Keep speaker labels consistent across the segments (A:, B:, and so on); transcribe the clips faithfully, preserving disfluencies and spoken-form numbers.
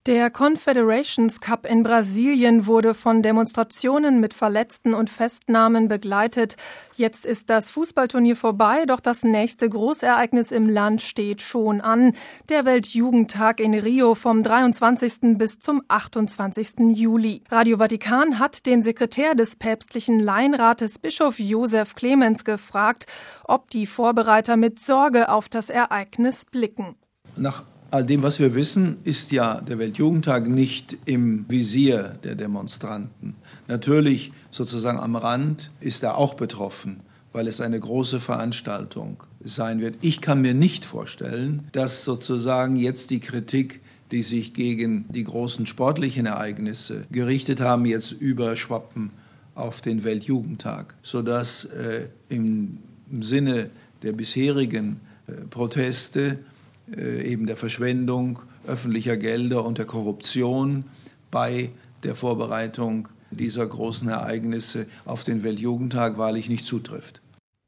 A: Der Confederations Cup in Brasilien wurde von Demonstrationen mit Verletzten und Festnahmen begleitet. Jetzt ist das Fußballturnier vorbei, doch das nächste Großereignis im Land steht schon an. Der Weltjugendtag in Rio vom dreiundzwanzigsten bis zum achtundzwanzigsten Juli. Radio Vatikan hat den Sekretär des päpstlichen Laienrates Bischof Josef Clemens gefragt, ob die Vorbereiter mit Sorge auf das Ereignis blicken.
B: Nach all dem, was wir wissen, ist ja der Weltjugendtag nicht im Visier der Demonstranten. Natürlich sozusagen am Rand ist er auch betroffen, weil es eine große Veranstaltung sein wird. Ich kann mir nicht vorstellen, dass sozusagen jetzt die Kritik, die sich gegen die großen sportlichen Ereignisse gerichtet haben, jetzt überschwappen auf den Weltjugendtag, sodass äh, im, im Sinne der bisherigen äh, Proteste eben der Verschwendung öffentlicher Gelder und der Korruption bei der Vorbereitung dieser großen Ereignisse auf den Weltjugendtag wahrlich nicht zutrifft.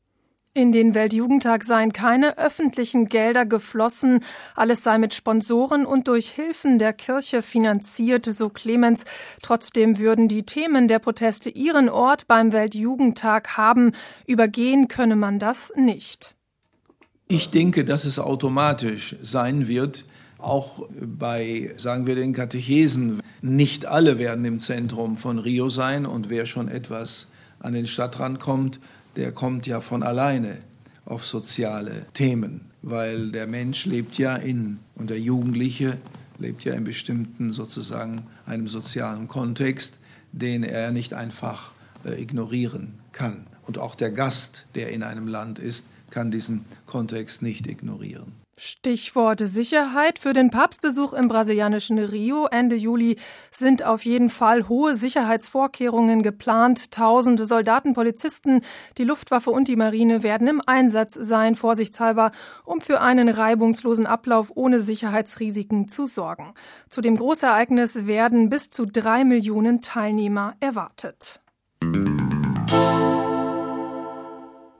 A: In den Weltjugendtag seien keine öffentlichen Gelder geflossen, alles sei mit Sponsoren und durch Hilfen der Kirche finanziert, so Clemens. Trotzdem würden die Themen der Proteste ihren Ort beim Weltjugendtag haben. Übergehen könne man das nicht.
B: Ich denke, dass es automatisch sein wird, auch bei, sagen wir, den Katechesen. Nicht alle werden im Zentrum von Rio sein und wer schon etwas an den Stadtrand kommt, der kommt ja von alleine auf soziale Themen, weil der Mensch lebt ja in, und der Jugendliche lebt ja in bestimmten sozusagen einem sozialen Kontext, den er nicht einfach äh, ignorieren kann. Und auch der Gast, der in einem Land ist, kann diesen Kontext nicht ignorieren.
A: Stichwort Sicherheit. Für den Papstbesuch im brasilianischen Rio Ende Juli sind auf jeden Fall hohe Sicherheitsvorkehrungen geplant. Tausende Soldaten, Polizisten, die Luftwaffe und die Marine werden im Einsatz sein, vorsichtshalber, um für einen reibungslosen Ablauf ohne Sicherheitsrisiken zu sorgen. Zu dem Großereignis werden bis zu drei Millionen Teilnehmer erwartet.